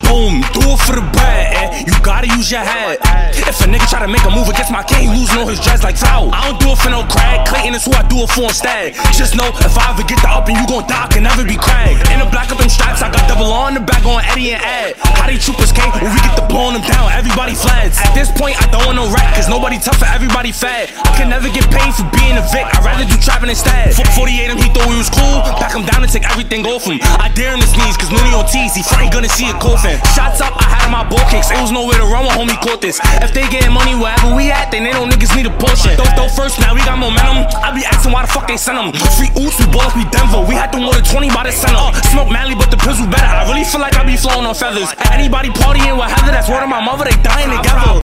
boom, do it for the bread, you gotta use your head. If a nigga try to make a move against my king, he losing all his dreads like foul. I don't do it for no Craig, Clayton is who I do it for instead. Just know, if I ever get the up and you gon' die, I can never be Craig. In the black of them stripes, I got double on the back on Eddie and Ed. How these troopers came, when we get to blowing them down, everybody fled. At this point, I don't want no rap, cause nobody tough for everybody fed. I can never get paid for being a Vic, I'd rather do trapping instead. 48 him, he thought we was cool, back him down and take everything off him. I dare him to sneeze, cause Mooney on tease, he finally gonna see a coffin. Shots up, I had my ball kicks, it was nowhere to run when homie caught this. If they getting money wherever we at, then they know niggas need a portion. Though first, now we got momentum, I be asking why the fuck they send them. Free oops, we ball, we Denver, we had them more than 20 by the center. Smoke Mally, but the pills was better, I really feel like I be flowing on feathers. Anybody partying with Heather, that's word of my mother, they dying together.